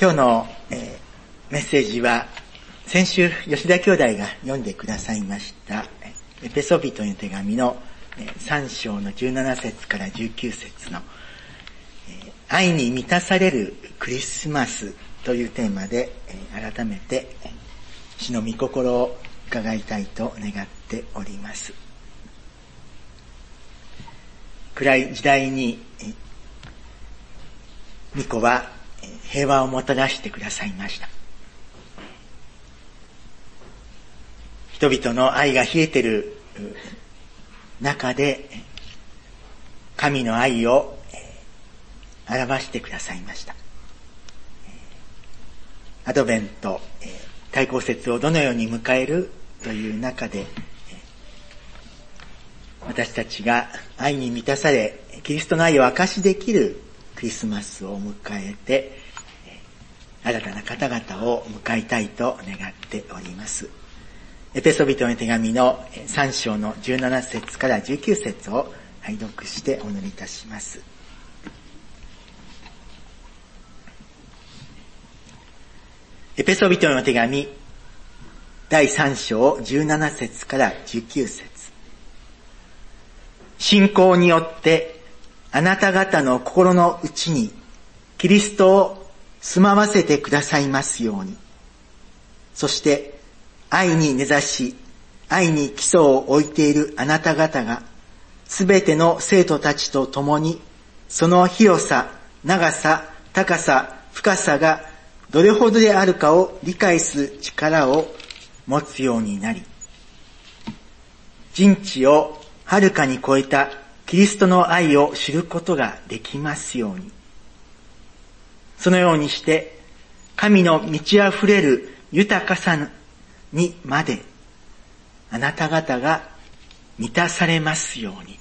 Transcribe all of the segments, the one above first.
今日の、メッセージは先週吉田兄弟が読んでくださいましたエペソビトへの手紙の3章の17節から19節の愛に満たされるクリスマスというテーマで改めて主の御心を伺いたいと願っております。暗い時代に御子は平和をもたらしてくださいました。人々の愛が冷えている中で神の愛を表してくださいました。アドベント、対抗節をどのように迎えるという中で私たちが愛に満たされキリストの愛を証しできるクリスマスを迎えて新たな方々を迎えたいと願っております。エペソビトの手紙の3章の17節から19節を拝読してお祈りいたします。エペソビトの手紙第3章17節から19節。信仰によってあなた方の心の内にキリストを住まわせてくださいますように。そして愛に根ざし、愛に基礎を置いているあなた方がすべての生徒たちと共にその広さ、長さ、高さ、深さがどれほどであるかを理解する力を持つようになり、人知をはるかに超えたキリストの愛を知ることができますように。そのようにして神の満ち溢れる豊かさにまであなた方が満たされますように。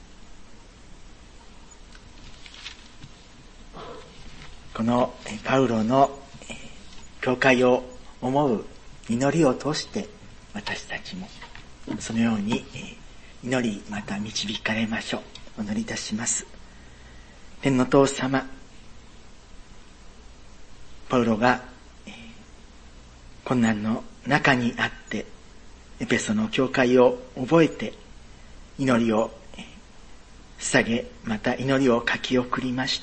このパウロの教会を思う祈りを通して私たちもそのように祈りまた導かれましょう。お祈りいたします。天の父様、パウロが困難の中にあってエペソの教会を覚えて祈りを捧げ、また祈りを書き送りました。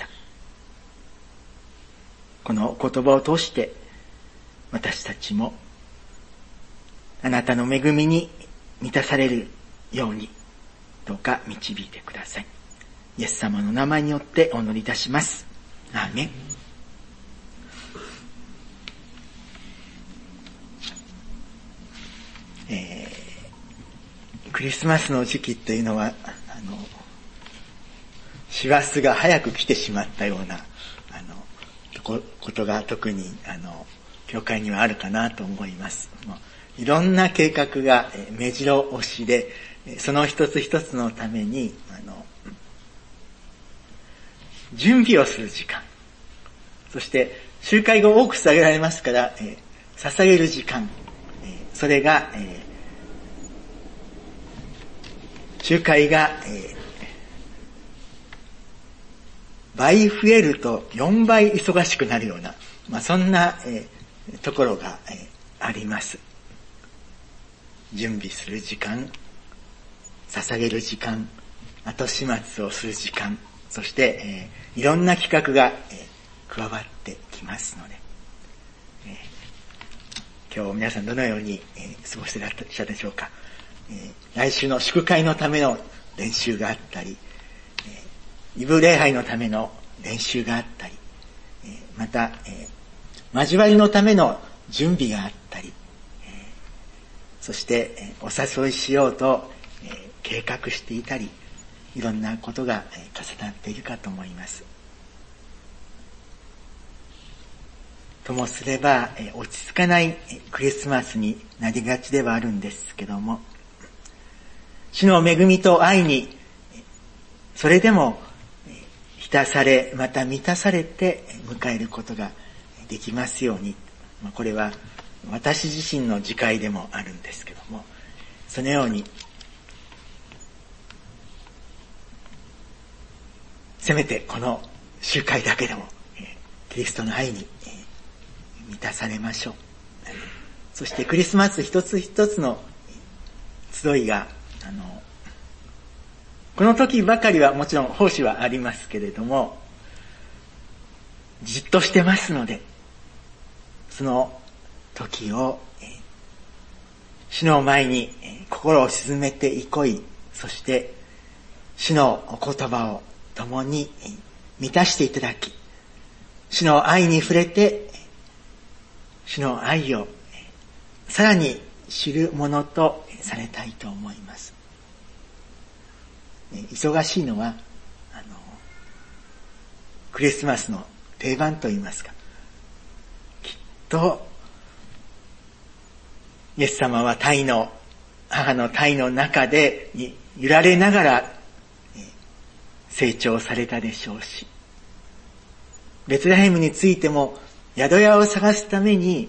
この言葉を通して私たちもあなたの恵みに満たされるようにどうか導いてください。イエス様の名前によってお祈りいたします。アーメン。クリスマスの時期というのは師走が早く来てしまったようなことが特に教会にはあるかなと思います。いろんな計画が目白押しで、その一つ一つのために準備をする時間、そして集会が多く捧げられますから、捧げる時間、それが、集会が、倍増えると4倍忙しくなるような、そんな、ところが、あります。準備する時間、捧げる時間、後始末をする時間、そして、いろんな企画が、加わってきますので、今日皆さんどのように、過ごしていらっしゃるでしょうか。来週の祝会のための練習があったり、イブ礼拝のための練習があったり、また、交わりのための準備があったり、そしてお誘いしようと計画していたり、いろんなことが重なっているかと思います。ともすれば落ち着かないクリスマスになりがちではあるんですけども、主の恵みと愛にそれでも浸され、また満たされて迎えることができますように。これは私自身の自戒でもあるんですけども、そのようにせめてこの集会だけでもキリストの愛に満たされましょう。そしてクリスマス一つ一つの集いが、この時ばかりはもちろん奉仕はありますけれども、じっとしてますので、その時を、主の前に心を沈めていこい、そして主のお言葉を共に満たしていただき、主の愛に触れて、主の愛をさらに知るものとされたいと思います。忙しいのは、クリスマスの定番といいますか、きっと、イエス様は母の胎の中で揺られながら成長されたでしょうし、ベツレヘムについても宿屋を探すために、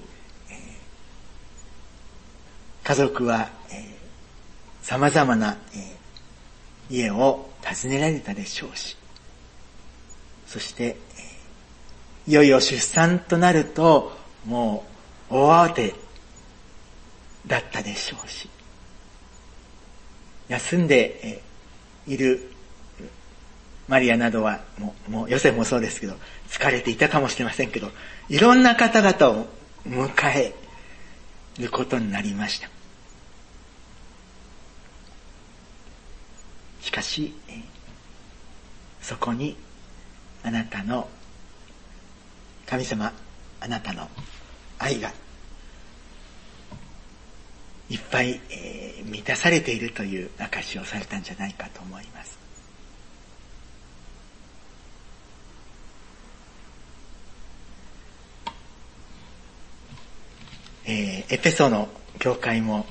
家族は様々な家を訪ねられたでしょうし、そしていよいよ出産となるともう大慌てだったでしょうし、休んでいるマリアなどはもうヨセフもそうですけど疲れていたかもしれませんけど、いろんな方々を迎えることになりました。しかしそこにあなたの神様、あなたの愛がいっぱい満たされているという証しをされたんじゃないかと思います。エペソの教会も、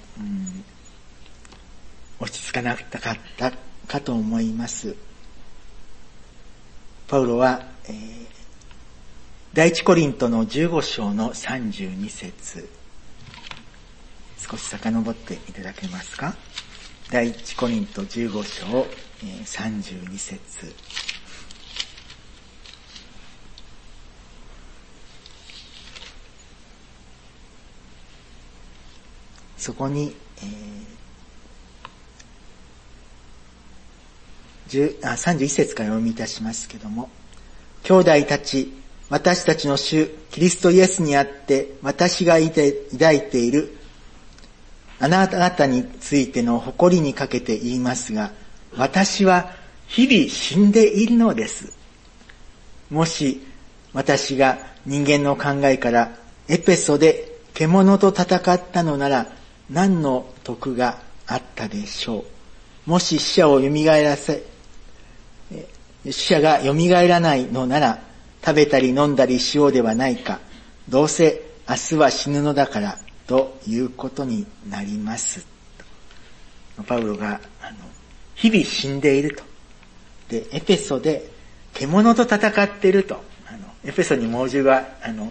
落ち着かなかったかと思います。パウロは、第一コリントの15章の32節、少し遡っていただけますか。第一コリント15章、32節。そこに、31節から読みいたしますけども、兄弟たち、私たちの主キリストイエスにあって私が抱いているあなた方についての誇りにかけて言いますが、私は日々死んでいるのです。もし私が人間の考えからエペソで獣と戦ったのなら何の得があったでしょう。もし死者が蘇らないのなら食べたり飲んだりしようではないか。どうせ明日は死ぬのだからということになります。パウロが日々死んでいると。で、エペソで獣と戦っていると。エペソに猛獣が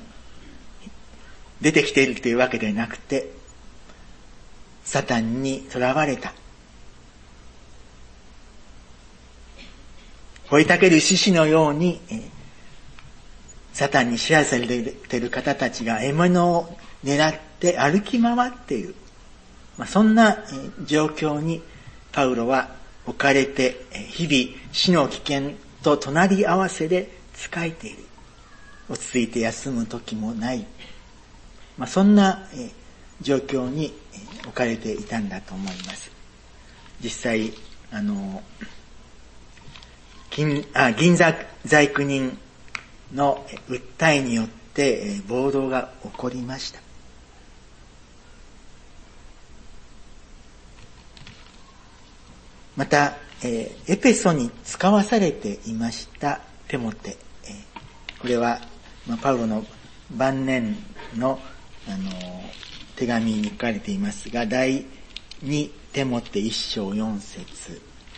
出てきているというわけではなくて、サタンに囚われた。吠えたける獅子のように、サタンに支配されている方たちが獲物を狙って歩き回っている。そんな状況にパウロは置かれて、日々死の危険と隣り合わせで仕えている。落ち着いて休む時もない。そんな状況に置かれていたんだと思います。実際、銀座細工人の訴えによって暴動が起こりました。また、エペソに使わされていましたテモテ、これは、パウロの晩年の、手紙に書かれていますが、第2テモテ1章4節。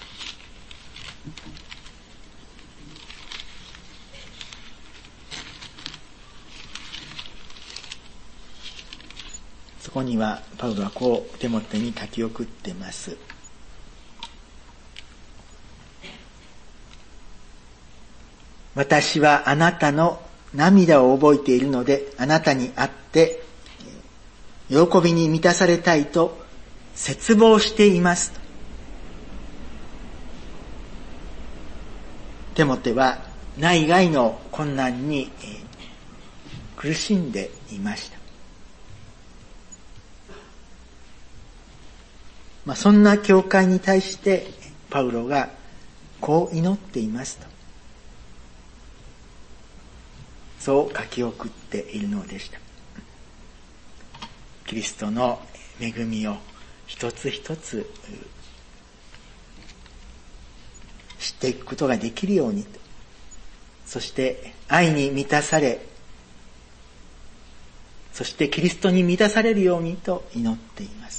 そこにはパウロはこうテモテに書き送っています。私はあなたの涙を覚えているので、あなたに会って喜びに満たされたいと切望しています。テモテは内外の困難に苦しんでいました。そんな教会に対してパウロがこう祈っていますと、そう書き送っているのでした。キリストの恵みを一つ一つ知っていくことができるように、そして愛に満たされ、そしてキリストに満たされるようにと祈っています。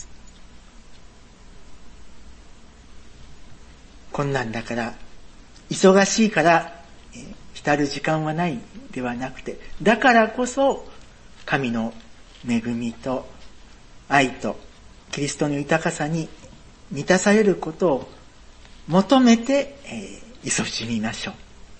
困難だから、忙しいから浸る時間はないではなくて、だからこそ神の恵みと愛とキリストの豊かさに満たされることを求めて急しみましょう。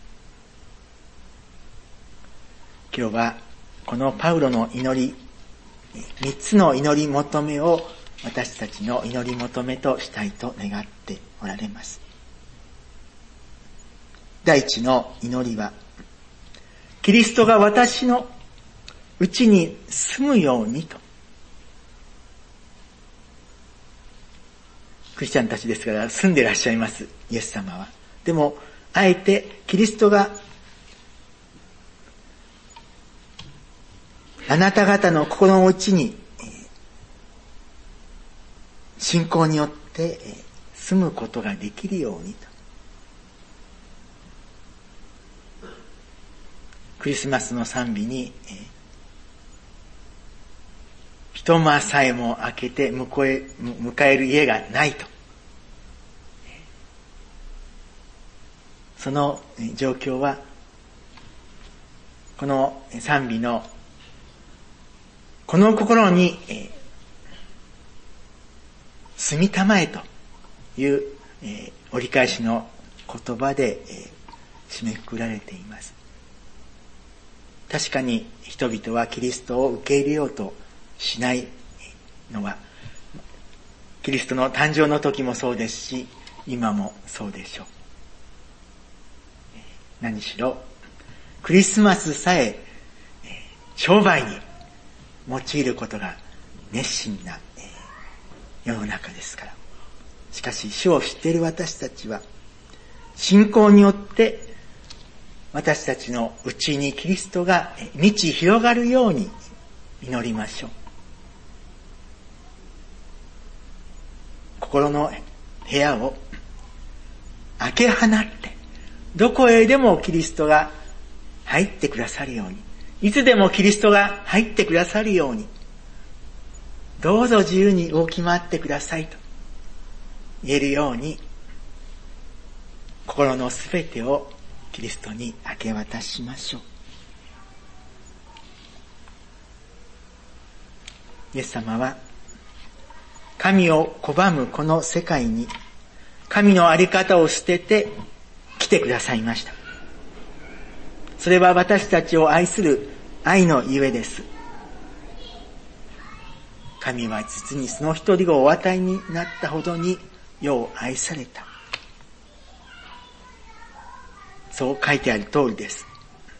今日はこのパウロの祈り、3つの祈り求めを私たちの祈り求めとしたいと願っておられます。第一の祈りは、キリストが私のうちに住むようにと。クリスチャンたちですから住んでいらっしゃいます、イエス様は。でも、あえてキリストがあなた方の心の内に信仰によって住むことができるようにと。クリスマスの賛美に一間さえも開けて迎える家がないと、その状況はこの賛美のこの心に住みたまえという折り返しの言葉で締めくくられています。確かに人々はキリストを受け入れようとしないのは、キリストの誕生の時もそうですし、今もそうでしょう。何しろクリスマスさえ商売に用いることが熱心な世の中ですから。しかし主を知っている私たちは、信仰によって私たちのうちにキリストが満ち広がるように祈りましょう。心の部屋を開け放って、どこへでもキリストが入ってくださるように、いつでもキリストが入ってくださるように、どうぞ自由に動き回ってくださいと言えるように、心のすべてをキリストに明け渡しましょう。イエス様は神を拒むこの世界に神の在り方を捨てて来てくださいました。それは私たちを愛する愛のゆえです。神は実にその一人子をお与えになったほどに世を愛された。そう書いてある通りです。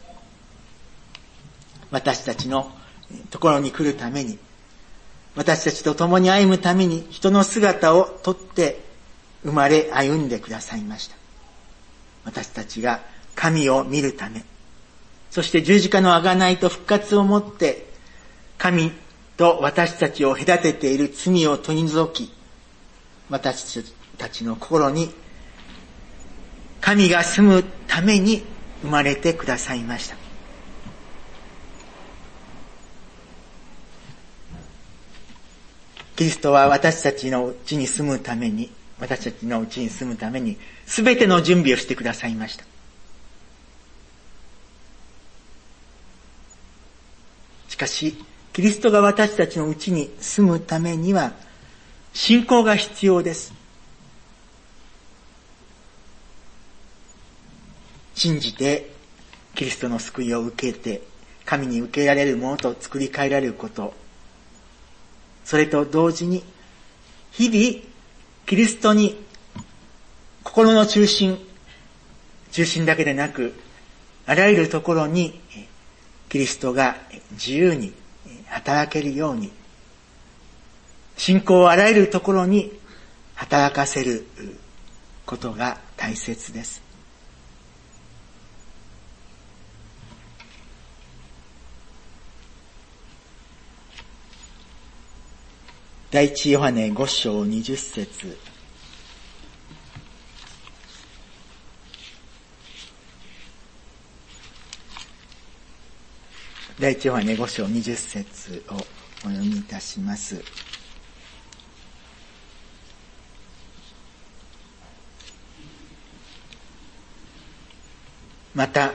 私たちのところに来るために、私たちと共に歩むために人の姿をとって生まれ歩んでくださいました。私たちが神を見るため、そして十字架の贖いと復活をもって神と私たちを隔てている罪を取り除き、私たちの心に神が住むために生まれてくださいました。キリストは私たちのうちに住むために、すべての準備をしてくださいました。しかし、キリストが私たちのうちに住むためには、信仰が必要です。信じて、 キリストの救いを受けて、神に受けられるものと作り変えられること、それと同時に、日々、キリストに心の中心だけでなく、あらゆるところにキリストが自由に働けるように、信仰をあらゆるところに働かせることが大切です。第一ヨハネ5章20節。第一ヨハネ5章20節をお読みいたします。また、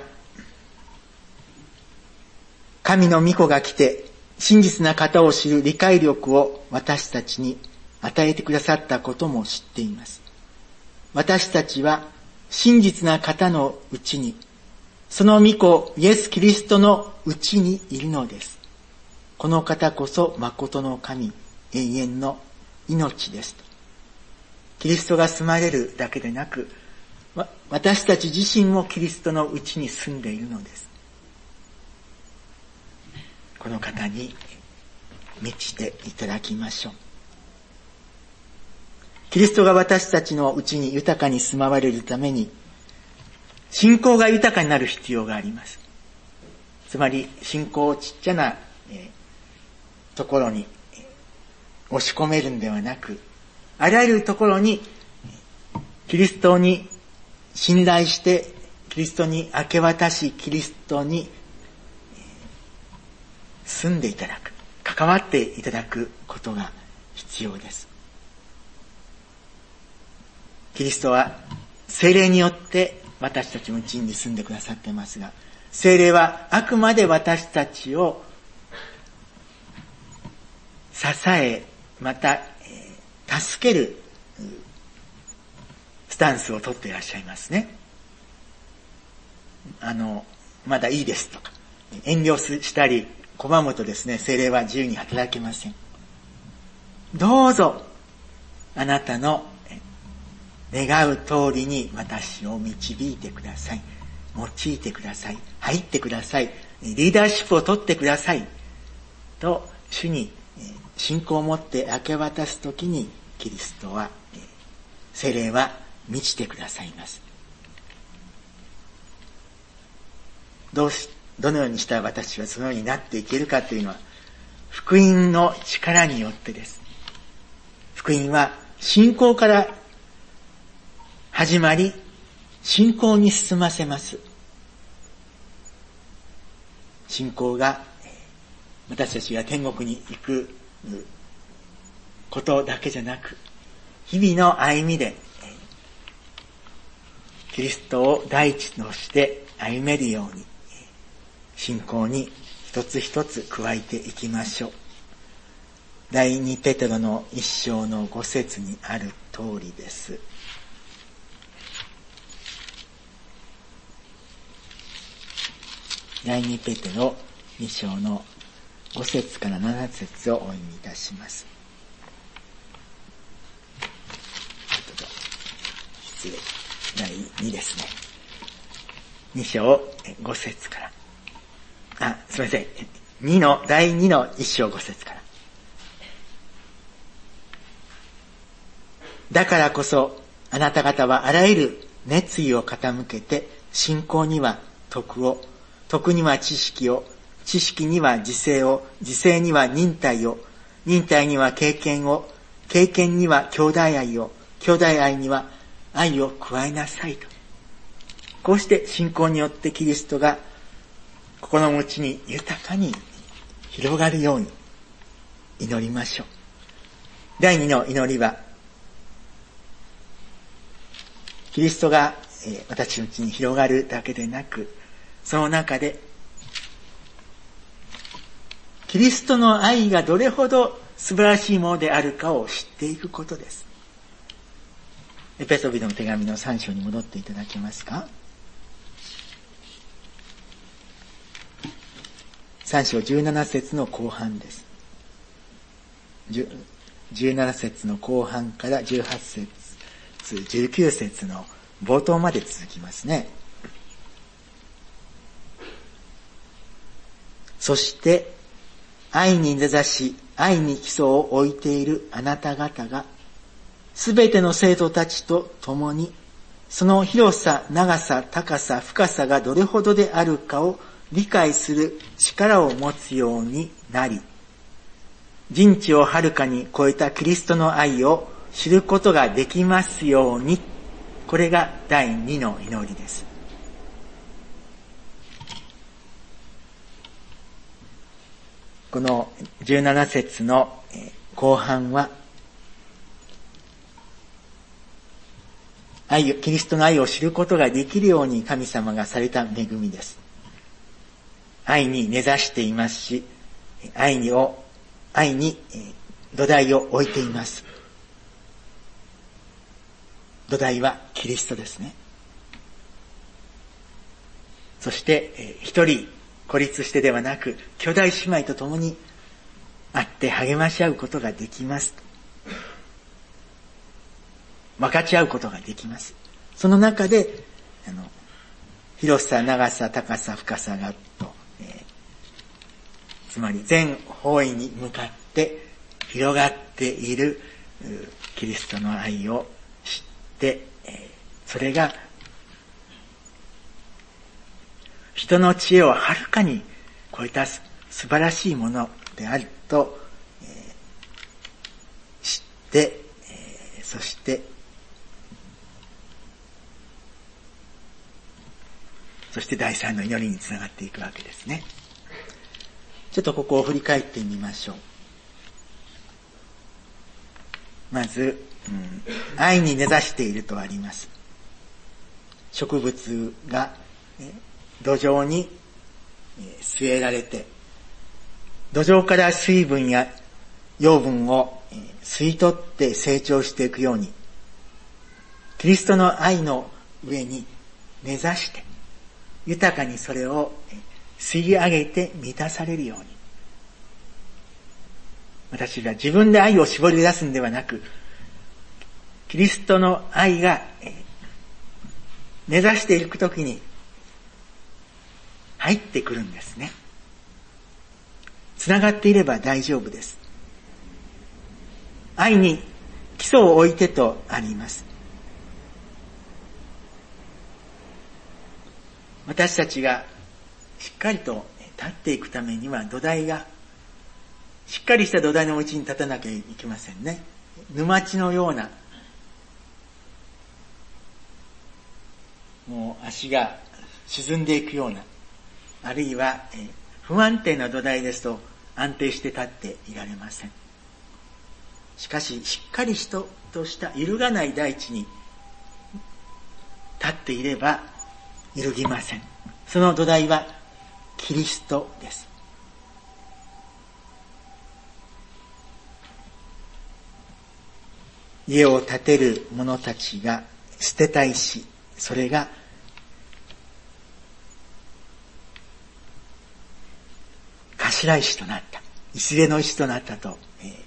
神の御子が来て、真実な方を知る理解力を私たちに与えてくださったことも知っています。私たちは真実な方のうちに、その御子イエス・キリストのうちにいるのです。この方こそ誠の神、永遠の命ですと。キリストが住まれるだけでなく、私たち自身もキリストのうちに住んでいるのです。この方に満ちていただきましょう。キリストが私たちのうちに豊かに住まわれるために、信仰が豊かになる必要があります。つまり、信仰をちっちゃなところに押し込めるんではなく、あらゆるところにキリストに信頼して、キリストに明け渡し、キリストに住んでいただく、関わっていただくことが必要です。キリストは聖霊によって私たちのうちに住んでくださっていますが、聖霊はあくまで私たちを支え、また助けるスタンスを取っていらっしゃいますね。まだいいですとか、遠慮したり拒むとですね、聖霊は自由に働けません。どうぞあなたの願う通りに私を導いてください。用いてください。入ってください。リーダーシップを取ってください。と主に信仰を持って明け渡すときに、キリストは、聖霊は満ちてくださいます。どのようにしたら私はそのようになっていけるかというのは、福音の力によってです。福音は信仰から始まり、信仰に進ませます。信仰が私たちが天国に行くことだけじゃなく、日々の歩みでキリストを第一として歩めるように、信仰に一つ一つ加えていきましょう。第二ペテロの一章の5節にある通りです。第二ペテロ2章の5節から7節をお読みいたします。失礼。第2ですね。2章5節から。すみません。第2の1章5節から。だからこそ、あなた方はあらゆる熱意を傾けて、信仰には徳を、徳には知識を、知識には自制を、自制には忍耐を、忍耐には経験を、経験には兄弟愛を、兄弟愛には愛を加えなさいと。こうして信仰によってキリストが心の内に豊かに広がるように祈りましょう。第2の祈りは、キリストが私のうちに広がるだけでなく、その中でキリストの愛がどれほど素晴らしいものであるかを知っていくことです。エペソビトの手紙の3章に戻っていただけますか。 3章17節の後半です。17節の後半から18節、19節の冒頭まで続きますね。そして愛に根ざし愛に基礎を置いているあなた方がすべての生徒たちと共にその広さ、長さ、高さ、深さがどれほどであるかを理解する力を持つようになり、人知をはるかに超えたキリストの愛を知ることができますように。これが第2の祈りです。この17節の後半は、キリストの愛を知ることができるように神様がされた恵みです。愛に根ざしていますし、愛に土台を置いています。土台はキリストですね。そして一人孤立してではなく、兄弟姉妹と共に会って励まし合うことができます。分かち合うことができます。その中で広さ、長さ、高さ、深さがと、つまり全方位に向かって広がっているキリストの愛を知って、それが人の知恵をはるかに超えた素晴らしいものであると、知って、そして第3の祈りにつながっていくわけですね。ちょっとここを振り返ってみましょう。まず、愛に根ざしているとあります。植物が土壌に据えられて、土壌から水分や養分を吸い取って成長していくように、キリストの愛の上に根ざして、豊かにそれを吸い上げて満たされるように。私が自分で愛を絞り出すんではなく、キリストの愛が根ざしていくときに入ってくるんですね。つながっていれば大丈夫です。愛に基礎を置いてとあります。私たちがしっかりと立っていくためにはしっかりした土台のうちに立たなきゃいけませんね。沼地のような、もう足が沈んでいくような、あるいは不安定な土台ですと安定して立っていられません。しかし、しっかりとした揺るがない大地に立っていれば揺るぎません。その土台はキリストです。家を建てる者たちが捨てた石、それが頭石となった、礎の石となったと、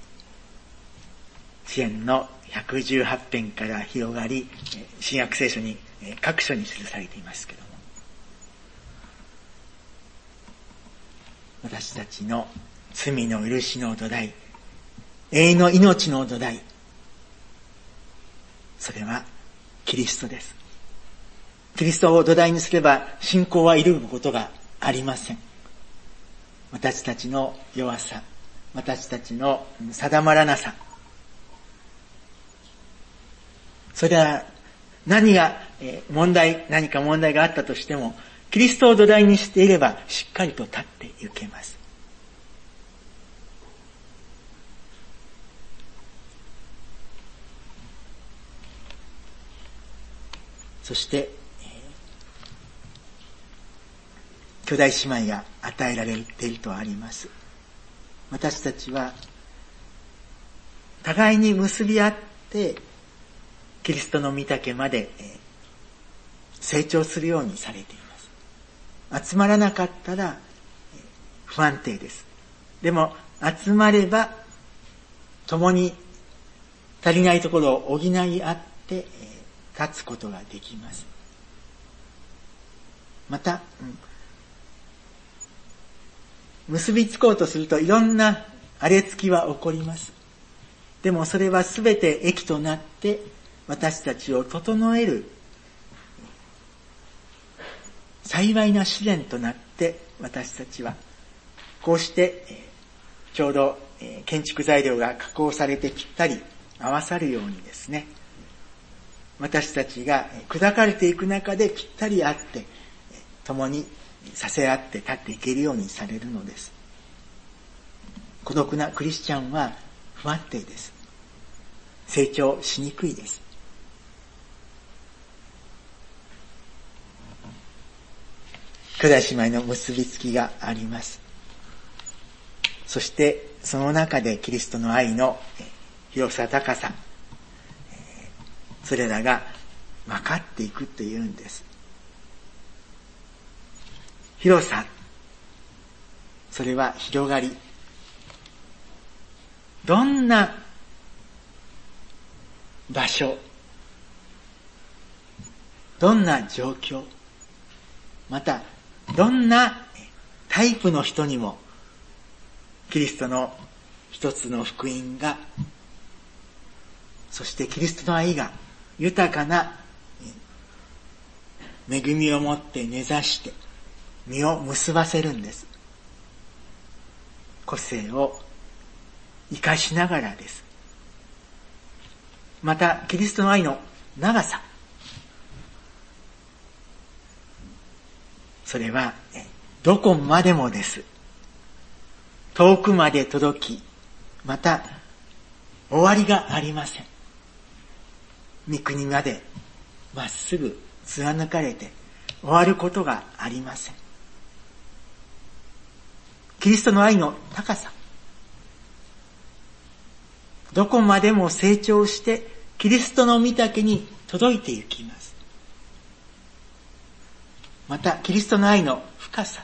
詩篇の118編から広がり、新約聖書に各所に記されていますけども、私たちの罪の許しの土台、永遠の命の土台、それはキリストです。キリストを土台にすれば信仰は揺るぐことがありません。私たちの弱さ、私たちの定まらなさ、それは何か問題があったとしても、キリストを土台にしていればしっかりと立っていけます。そして、兄弟姉妹が与えられているとあります。私たちは互いに結び合ってキリストの御岳まで成長するようにされています。集まらなかったら不安定です。でも集まれば共に足りないところを補い合って立つことができます。また、結びつこうとするといろんな荒れつきは起こります。でもそれはすべて益となって私たちを整える幸いな試練となって私たちはこうしてちょうど建築材料が加工されてぴったり合わさるようにですね、私たちが砕かれていく中でぴったり合って共にさせ合って立っていけるようにされるのです。孤独なクリスチャンは不安定です。成長しにくいです。兄弟姉妹の結びつきがあります。そしてその中でキリストの愛の広さ高さ、それらが分かっていくというんです。広さ、それは広がり。どんな場所、どんな状況、またどんなタイプの人にもキリストの一つの福音が、そしてキリストの愛が豊かな恵みを持って根ざして実を結ばせるんです。個性を生かしながらです。またキリストの愛の長さ、それはどこまでもです。遠くまで届き、また終わりがありません。御国までまっすぐ貫かれて終わることがありません。キリストの愛の高さ、どこまでも成長してキリストの御岳に届いていきます。またキリストの愛の深さ、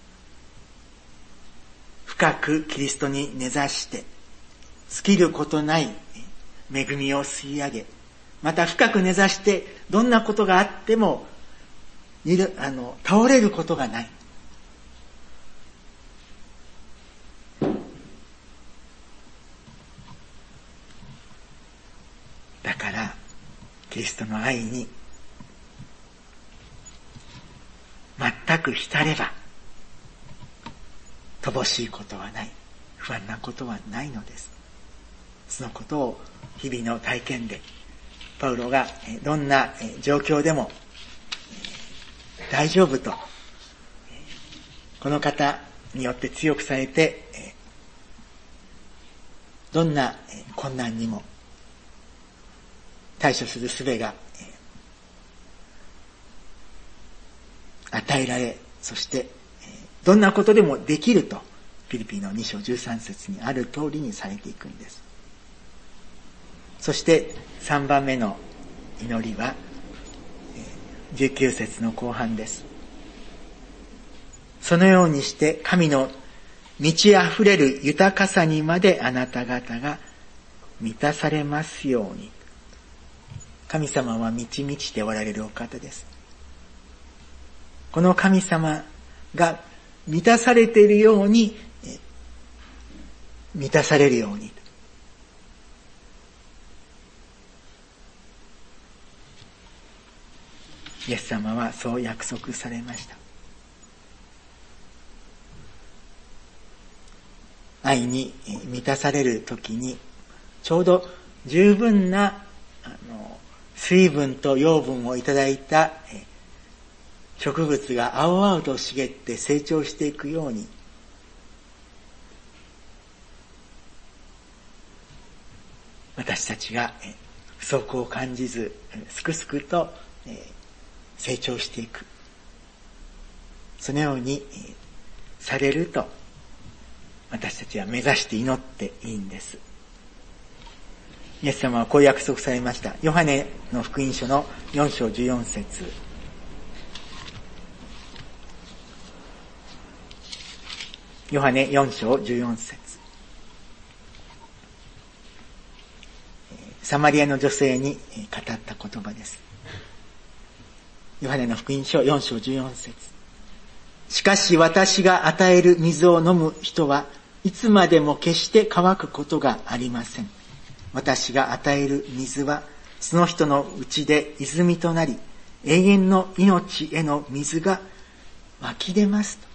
深くキリストに根ざして尽きることない恵みを吸い上げ、また深く根ざしてどんなことがあっても倒れることがない。だからキリストの愛に全く浸れば乏しいことはない、不安なことはないのです。そのことを日々の体験でパウロがどんな状況でも大丈夫とこの方によって強くされて、どんな困難にも対処する術が与えられ、そしてどんなことでもできるとフィリピンの2章13節にある通りにされていくんです。そして3番目の祈りは19節の後半です。そのようにして神の満ち溢れる豊かさにまであなた方が満たされますように。神様は満ち満ちておられるお方です。この神様が満たされているように満たされるように、イエス様はそう約束されました。愛に満たされるときにちょうど十分な水分と養分をいただいた植物が青々と茂って成長していくように、私たちが不足を感じずすくすくと成長していく、そのようにされると私たちは目指して祈っていいんです。イエス様はこう約束されました。ヨハネの福音書の4章14節、 ヨハネ4章14節。サマリアの女性に語った言葉です。ヨハネの福音書4章14節。しかし私が与える水を飲む人はいつまでも決して乾くことがありません。私が与える水はその人のうちで泉となり、永遠の命への水が湧き出ますと。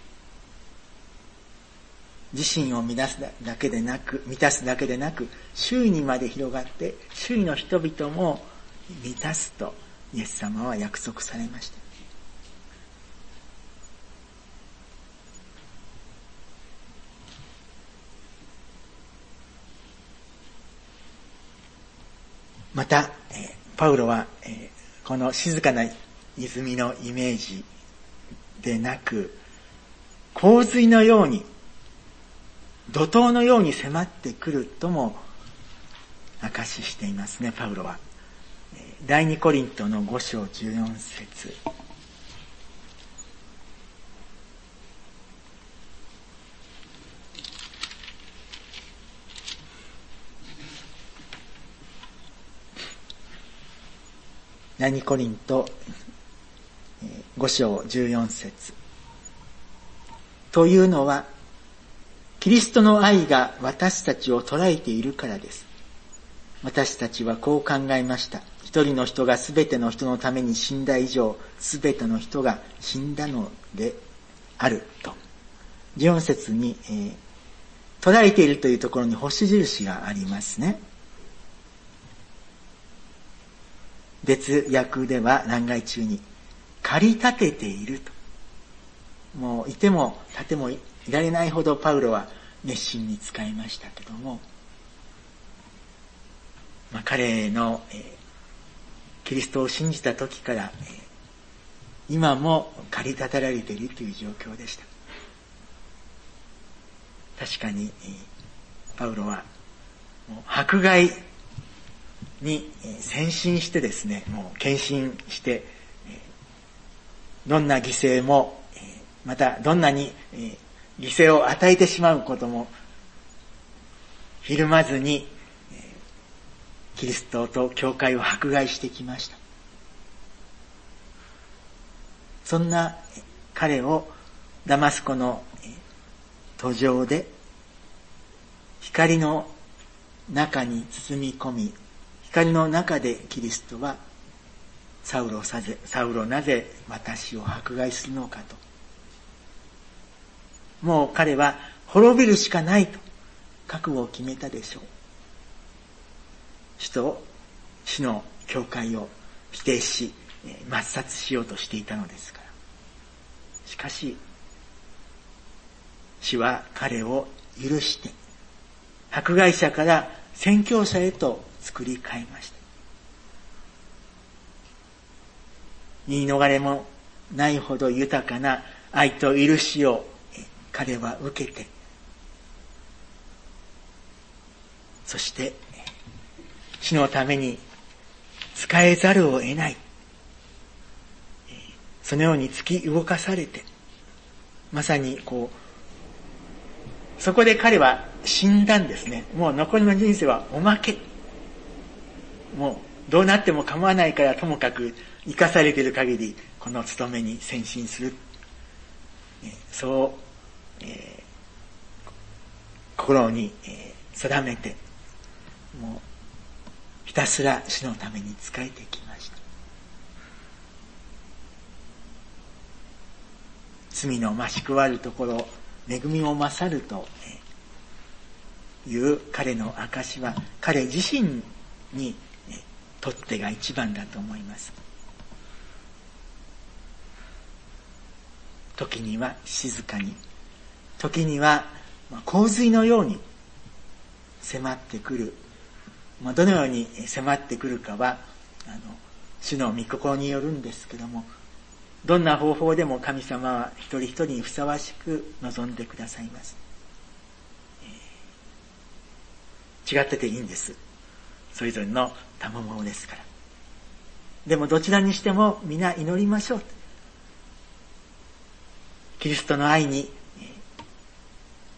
自身を満たすだけでなく、周囲にまで広がって、周囲の人々も満たすとイエス様は約束されました。また、パウロは、この静かな泉のイメージでなく、洪水のように、怒涛のように迫ってくるとも証ししていますね、パウロは。第二コリントの5章14節。第二コリント5章14節。というのは、キリストの愛が私たちを捉えているからです。私たちはこう考えました。一人の人がすべての人のために死んだ以上、すべての人が死んだのであると。14節に、捉えているというところに星印がありますね。別訳では欄外中に、駆り立てていると。もういても立てもいられないほどパウロは熱心に使いましたけども、彼の、キリストを信じた時から、今も駆り立てられているという状況でした。確かに、パウロはもう迫害に先進してですね、もう献身して、どんな犠牲も、またどんなに犠牲を与えてしまうこともひるまずにキリストと教会を迫害してきました。そんな彼をダマスコの途上で光の中に包み込み、光の中でキリストはサウロなぜ私を迫害するのかと。もう彼は滅びるしかないと覚悟を決めたでしょう。主の教会を否定し、抹殺しようとしていたのですから。しかし、主は彼を許して、迫害者から宣教者へと作り変えました。言い逃れもないほど豊かな愛と許しを彼は受けて、そして主のために使えざるを得ない、そのように突き動かされて、まさにそこで彼は死んだんですね。もう残りの人生はおまけ、もうどうなっても構わないから、ともかく生かされている限りこの務めに専心する、そう心に定めて、もうひたすら主のために仕えてきました。罪の増し加わるところ、恵みも勝るという彼の証は、彼自身にとってが一番だと思います。時には静かに、時には洪水のように迫ってくる。どのように迫ってくるかは主の御心によるんですけども、どんな方法でも神様は一人一人にふさわしく望んでくださいます。違ってていいんです。それぞれの賜物ですから。でもどちらにしても皆祈りましょう。キリストの愛に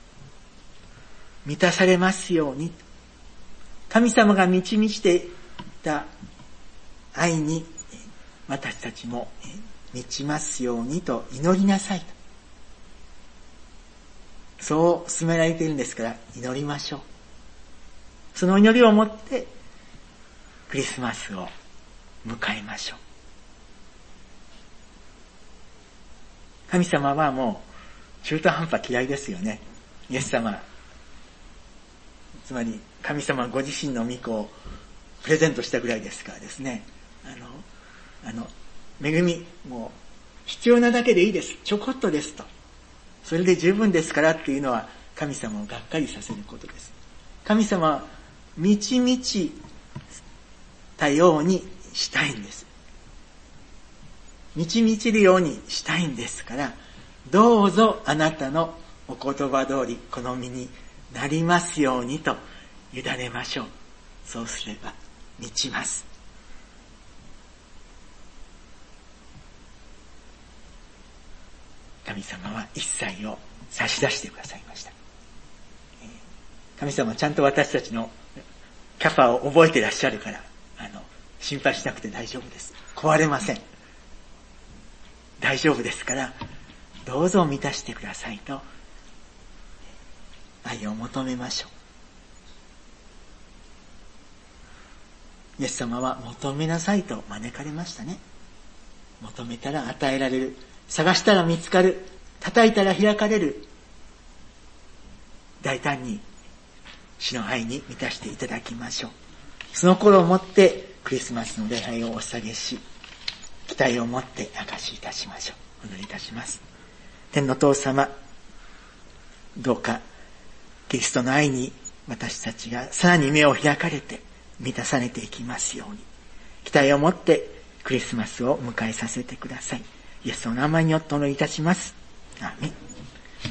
満たされますように。神様が満ち満ちていた愛に私たちも満ちますようにと祈りなさいと。そう勧められているんですから祈りましょう。その祈りをもってクリスマスを迎えましょう。神様はもう中途半端嫌いですよね。イエス様、つまり神様ご自身の御子をプレゼントしたぐらいですからですね。恵み、もう必要なだけでいいです。ちょこっとですと。それで十分ですからっていうのは神様をがっかりさせることです。神様は満ち満ちたようにしたいんです。満ち満ちるようにしたいんですから、どうぞあなたのお言葉通り好みになりますようにと委ねましょう。そうすれば満ちます。神様は一切を差し出してくださいました。神様はちゃんと私たちのキャパを覚えていらっしゃるから、心配しなくて大丈夫です。壊れません。大丈夫ですから、どうぞ満たしてくださいと、愛を求めましょう。イエス様は求めなさいと招かれましたね。求めたら与えられる。探したら見つかる。叩いたら開かれる。大胆に主の愛に満たしていただきましょう。その頃をもってクリスマスの礼拝をお捧げし、期待を持って証しいたしましょう。お祈りいたします。天の父様、どうかキリストの愛に私たちがさらに目を開かれて満たされていきますように、期待を持ってクリスマスを迎えさせてください。イエスの名前によってお祈りいたします。アーメン。